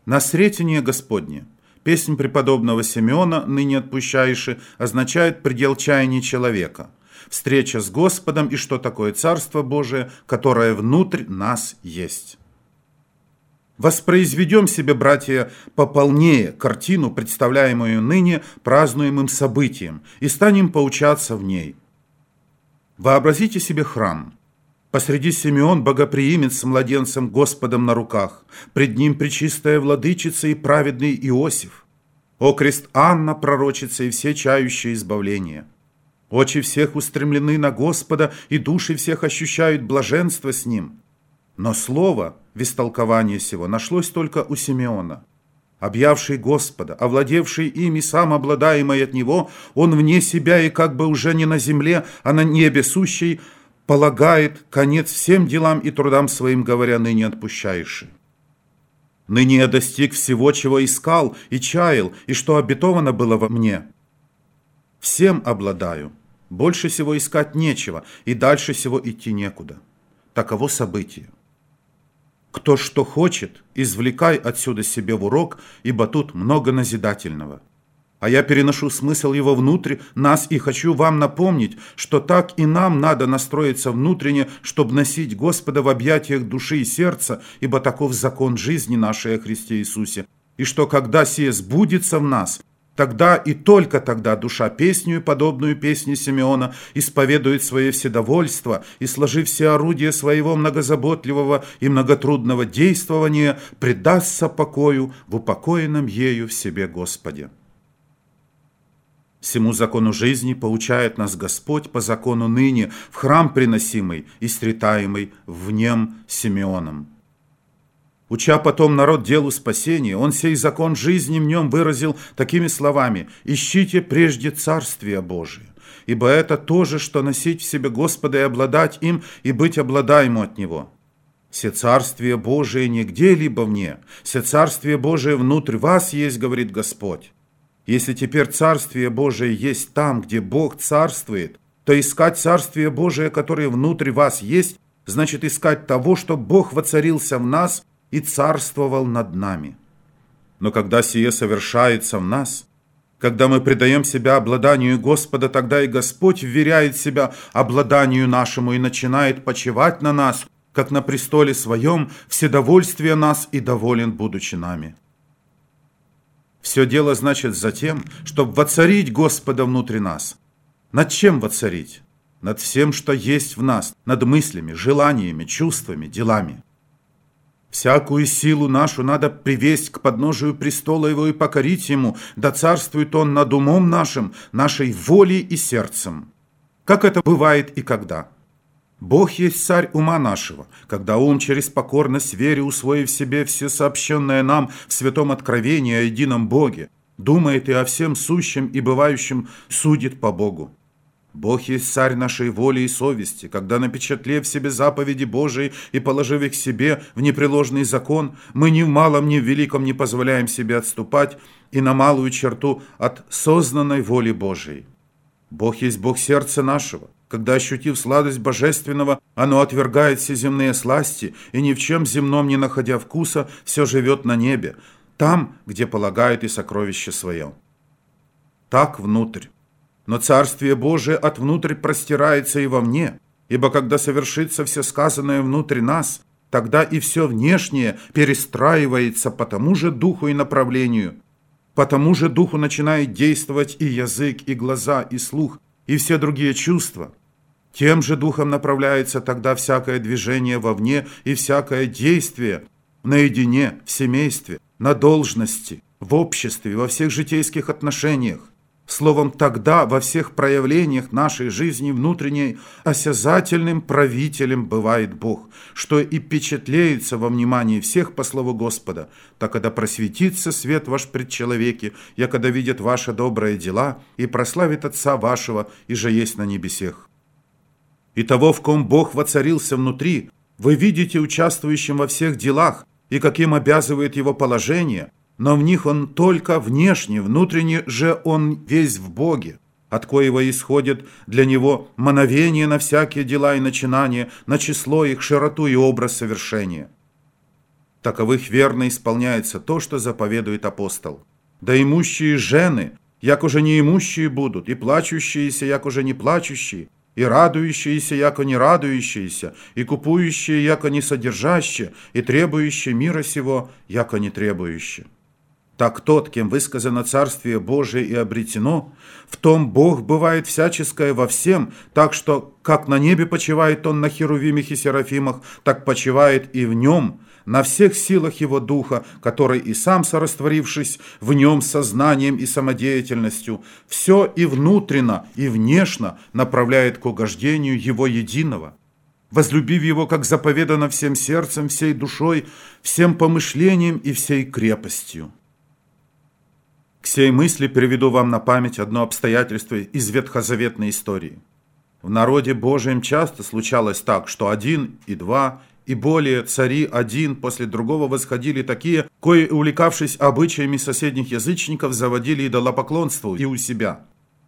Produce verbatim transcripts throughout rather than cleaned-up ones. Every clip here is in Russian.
На сретение Господне. Песнь преподобного Симеона, ныне отпущаеши, означает предел чаяния человека. Встреча с Господом и что такое Царство Божие, которое внутрь нас есть. Воспроизведем себе, братья, пополнее картину, представляемую ныне празднуемым событием, и станем поучаться в ней. Вообразите себе храм. Посреди Симеон богоприимец с младенцем Господом на руках, пред ним пречистая владычица и праведный Иосиф. Окрест Анна, пророчица, и все чающие избавления. Очи всех устремлены на Господа, и души всех ощущают блаженство с Ним. Но слово в истолковании сего нашлось только у Симеона. Объявший Господа, овладевший им и сам обладаемый от Него, он вне себя и как бы уже не на земле, а на небе сущий, полагает конец всем делам и трудам своим, говоря, ныне отпущаеши. Ныне я достиг всего, чего искал и чаял, и что обетовано было во мне. Всем обладаю, больше всего искать нечего, и дальше всего идти некуда. Таково событие. Кто что хочет, извлекай отсюда себе в урок, ибо тут много назидательного. А я переношу смысл его внутрь нас и хочу вам напомнить, что так и нам надо настроиться внутренне, чтобы носить Господа в объятиях души и сердца, ибо таков закон жизни нашей о Христе Иисусе, и что когда сие сбудется в нас, тогда и только тогда душа песню, подобную песне Симеона, исповедует свое вседовольство и, сложив все орудия своего многозаботливого и многотрудного действования, предастся покою в упокоенном ею в себе Господе. Сему закону жизни поучает нас Господь по закону ныне в храм приносимый и сретаемый в нем Симеоном. Уча потом народ делу спасения, он сей закон жизни в нем выразил такими словами: «Ищите прежде Царствие Божие, ибо это то же, что носить в себе Господа и обладать им, и быть обладаемо от Него. Се Царствие Божие не где-либо вне, се Царствие Божие внутрь вас есть, говорит Господь. Если теперь Царствие Божие есть там, где Бог царствует, то искать Царствие Божие, которое внутрь вас есть, значит искать того, что Бог воцарился в нас и царствовал над нами. Но когда сие совершается в нас, когда мы предаем себя обладанию Господа, тогда и Господь вверяет себя обладанию нашему и начинает почивать на нас, как на престоле своем, вседовольствие нас и доволен, будучи нами. Все дело, значит, за тем, чтобы воцарить Господа внутри нас. Над чем воцарить? Над всем, что есть в нас, над мыслями, желаниями, чувствами, делами. Всякую силу нашу надо привесть к подножию престола Его и покорить Ему, да царствует Он над умом нашим, нашей волей и сердцем. Как это бывает и когда? Бог есть царь ума нашего, когда ум через покорность вере, усвоив себе все сообщенное нам в святом откровении о едином Боге, думает и о всем сущем и бывающем судит по Богу. Бог есть царь нашей воли и совести, когда, напечатлев себе заповеди Божии и положив их себе в непреложный закон, мы ни в малом, ни в великом не позволяем себе отступать и на малую черту от сознанной воли Божией. Бог есть Бог сердца нашего, когда, ощутив сладость божественного, оно отвергает все земные сласти и ни в чем земном не находя вкуса, все живет на небе, там, где полагает и сокровище свое. Так внутрь. Но Царствие Божие от внутрь простирается и во мне, ибо когда совершится все сказанное внутрь нас, тогда и все внешнее перестраивается по тому же духу и направлению. По тому же духу начинает действовать и язык, и глаза, и слух, и все другие чувства. Тем же духом направляется тогда всякое движение вовне и всякое действие наедине, в семействе, на должности, в обществе, во всех житейских отношениях. Словом, тогда во всех проявлениях нашей жизни внутренней осязательным правителем бывает Бог, что и впечатлеется во внимании всех по слову Господа, так когда просветится свет ваш пред человеки, якогда видят ваши добрые дела, и прославит Отца вашего, и же есть на небесех. И того, в ком Бог воцарился внутри, вы видите участвующим во всех делах, и каким обязывает его положение, но в них он только внешне, внутренне же он весь в Боге, от коего исходит для него мановение на всякие дела и начинания, на число их, широту и образ совершения. таковых верно исполняется то, что заповедует апостол. Да имущие жены, як уже не имущие будут, и плачущиеся, як уже не плачущие, и радующиеся, яко не радующиеся, и купующие, яко не содержащие, и требующие мира сего, яко не требующие. Так тот, кем высказано Царствие Божие и обретено, в том Бог бывает всяческое во всем, так что, как на небе почивает Он на херувимах и серафимах, так почивает и в нем, на всех силах Его Духа, который и сам, сорастворившись в нем сознанием и самодеятельностью, все и внутренно, и внешне направляет к угождению Его единого, возлюбив Его, как заповедано, всем сердцем, всей душой, всем помышлением и всей крепостью. К сей мысли приведу вам на память одно обстоятельство из ветхозаветной истории. В народе Божьем часто случалось так, что один и два и более цари один после другого восходили такие, кои, увлекавшись обычаями соседних язычников, заводили идолопоклонство и у себя.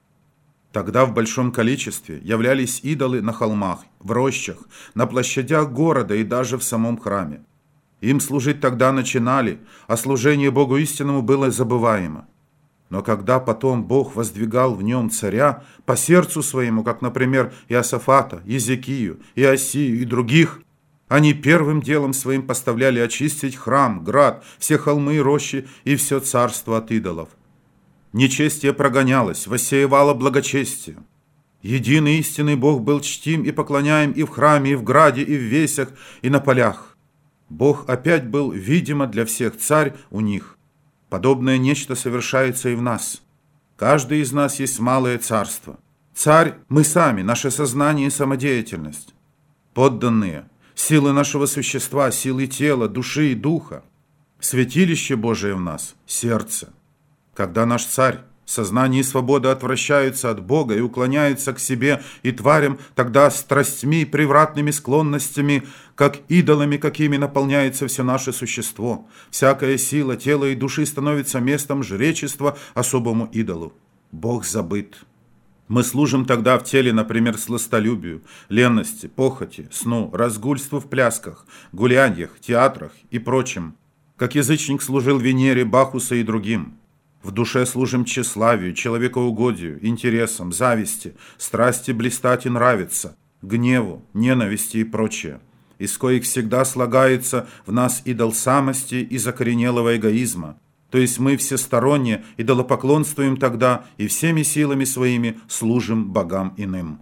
Тогда в большом количестве являлись идолы на холмах, в рощах, на площадях города и даже в самом храме. Им служить тогда начинали, а служение Богу истинному было забываемо. Но когда потом Бог воздвигал в нем царя по сердцу своему, как, например, Иосафата, Езекию, Иосию и других, они первым делом своим поставляли очистить храм, град, все холмы и рощи и все царство от идолов. Нечестие прогонялось, воссеивало благочестие. Единый истинный Бог был чтим и поклоняем и в храме, и в граде, и в весях, и на полях. Бог опять был, видимо, для всех царь у них. Подобное нечто совершается и в нас. Каждый из нас есть малое царство. Царь – мы сами, наше сознание и самодеятельность. Подданные – силы нашего существа, силы тела, души и духа. Святилище Божие в нас – сердце. Когда наш царь, сознание и свобода отвращаются от Бога и уклоняются к себе и тварям, тогда страстьми и превратными склонностями, как идолами, какими наполняется все наше существо. Всякая сила тела и души становится местом жречества особому идолу. Бог забыт. Мы служим тогда в теле, например, сластолюбию, ленности, похоти, сну, разгульству в плясках, гуляньях, театрах и прочем, как язычник служил Венере, Бахуса и другим. В душе служим тщеславию, человекоугодию, интересам, зависти, страсти блистать и нравиться, гневу, ненависти и прочее, из коих всегда слагается в нас идол самости и закоренелого эгоизма. То есть мы всесторонне идолопоклонствуем тогда и всеми силами своими служим богам иным.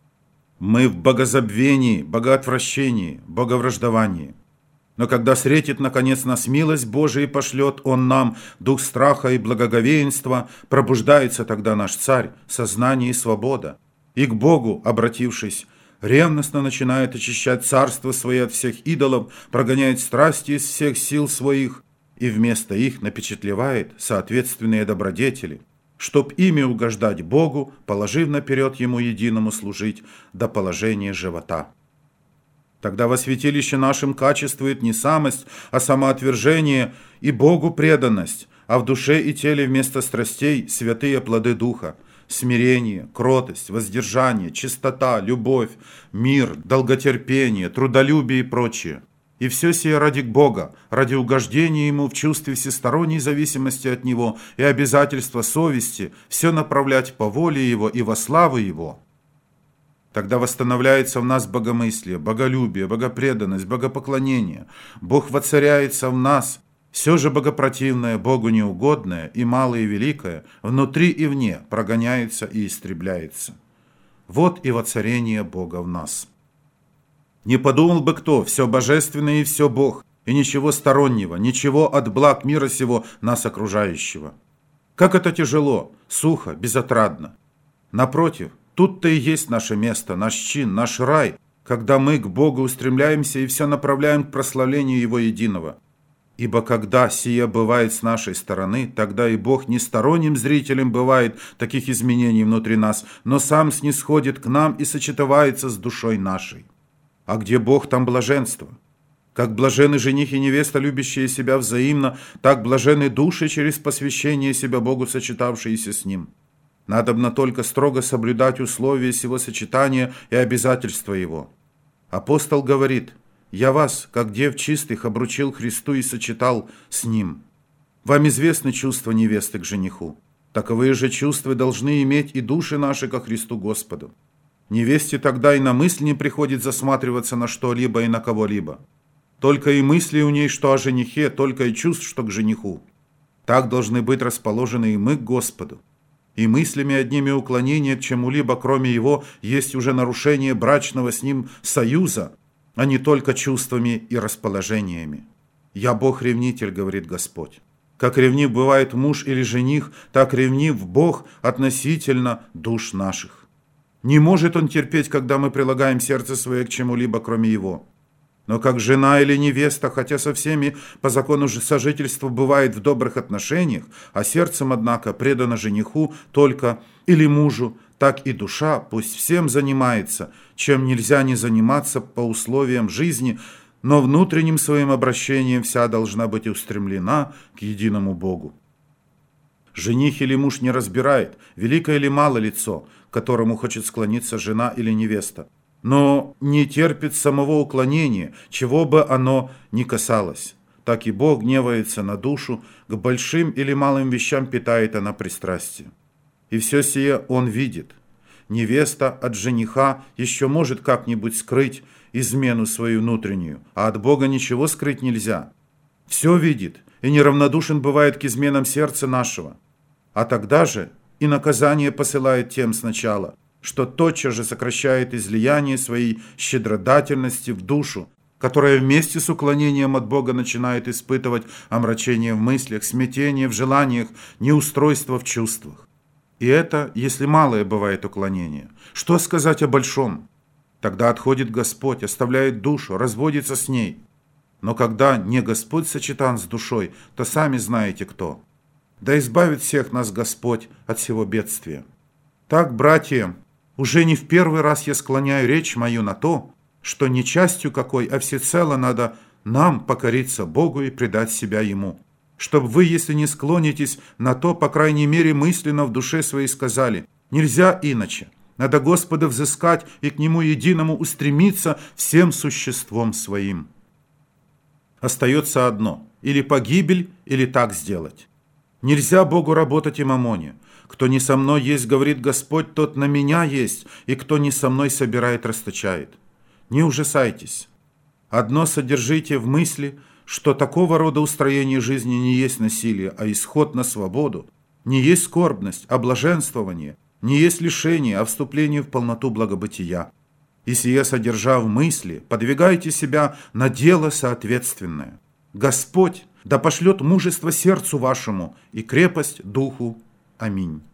Мы в богозабвении, богоотвращении, боговраждовании. Но когда сретит, наконец, нас милость Божия и пошлет Он нам дух страха и благоговеянства, пробуждается тогда наш царь, сознание и свобода. И к Богу, обратившись, ревностно начинает очищать царство свое от всех идолов, прогоняет страсти из всех сил своих и вместо их напечатлевает соответственные добродетели, чтоб ими угождать Богу, положив наперед Ему единому служить до положения живота. Тогда во святилище нашем качествует не самость, а самоотвержение и Богу преданность, а в душе и теле вместо страстей святые плоды Духа, смирение, кротость, воздержание, чистота, любовь, мир, долготерпение, трудолюбие и прочее. И все сие ради Бога, ради угождения Ему в чувстве всесторонней зависимости от Него и обязательства совести, все направлять по воле Его и во славу Его. Тогда восстановляется в нас богомыслие, боголюбие, богопреданность, богопоклонение. Бог воцаряется в нас, все же богопротивное, Богу неугодное и малое и великое, внутри и вне прогоняется и истребляется. Вот и воцарение Бога в нас. Не подумал бы кто, все божественное и все Бог, и ничего стороннего, ничего от благ мира сего нас окружающего. Как это тяжело, сухо, безотрадно. Напротив, тут-то и есть наше место, наш чин, наш рай, когда мы к Богу устремляемся и все направляем к прославлению Его единого. Ибо когда сие бывает с нашей стороны, тогда и Бог не сторонним зрителем бывает таких изменений внутри нас, но сам снисходит к нам и сочетывается с душой нашей. А где Бог, там блаженство. Как блаженны жених и невеста, любящие себя взаимно, так блаженны души через посвящение себя Богу, сочетавшиеся с Ним. Надобно только строго соблюдать условия сего сочетания и обязательства его. Апостол говорит: Я вас, как дев чистых, обручил Христу и сочетал с Ним. Вам известны чувства невесты к жениху. Таковые же чувства должны иметь и души наши ко Христу Господу. Невесте тогда и на мысль не приходит засматриваться на что-либо и на кого-либо. Только и мысли у ней, что о женихе, только и чувств, что к жениху. Так должны быть расположены и мы к Господу. И мыслями одними уклонения к чему-либо, кроме Его, есть уже нарушение брачного с Ним союза, а не только чувствами и расположениями. «Я Бог-ревнитель», — говорит Господь. Как ревнив бывает муж или жених, так ревнив Бог относительно душ наших. Не может Он терпеть, когда мы прилагаем сердце свое к чему-либо, кроме Его. Но как жена или невеста, хотя со всеми по закону сожительства бывает в добрых отношениях, а сердцем, однако, предано жениху только или мужу, так и душа пусть всем занимается, чем нельзя не заниматься по условиям жизни, но внутренним своим обращением вся должна быть устремлена к единому Богу. Жених или муж не разбирает, великое или мало лицо, к которому хочет склониться жена или невеста, но не терпит самого уклонения, чего бы оно ни касалось. Так и Бог гневается на душу, к большим или малым вещам питает она пристрастие. И все сие Он видит. Невеста от жениха еще может как-нибудь скрыть измену свою внутреннюю, а от Бога ничего скрыть нельзя. Все видит, и неравнодушен бывает к изменам сердца нашего. А тогда же и наказание посылает тем сначала, что тотчас же сокращает излияние своей щедродательности в душу, которая вместе с уклонением от Бога начинает испытывать омрачение в мыслях, смятение в желаниях, неустройство в чувствах. И это, если малое бывает уклонение. Что сказать о большом? Тогда отходит Господь, оставляет душу, разводится с ней. Но когда не Господь сочетан с душой, то сами знаете кто. Да избавит всех нас Господь от всего бедствия. Так, братья, уже не в первый раз я склоняю речь мою на то, что не частью какой, а всецело надо нам покориться Богу и предать себя Ему. Чтобы вы, если не склонитесь на то, по крайней мере мысленно в душе своей сказали: нельзя иначе, надо Господа взыскать и к Нему единому устремиться всем существом своим. Остается одно: или погибель, или так сделать. Нельзя Богу работать и мамоне. Кто не со мной есть, говорит Господь, тот на меня есть, и кто не со мной собирает, расточает. Не ужасайтесь. Одно содержите в мысли, что такого рода устроение жизни не есть насилие, а исход на свободу, не есть скорбность, а блаженствование, не есть лишение, а вступление в полноту благобытия. И сие содержа в мысли, подвигайте себя на дело соответственное. Господь да пошлет мужество сердцу вашему и крепость духу. Аминь.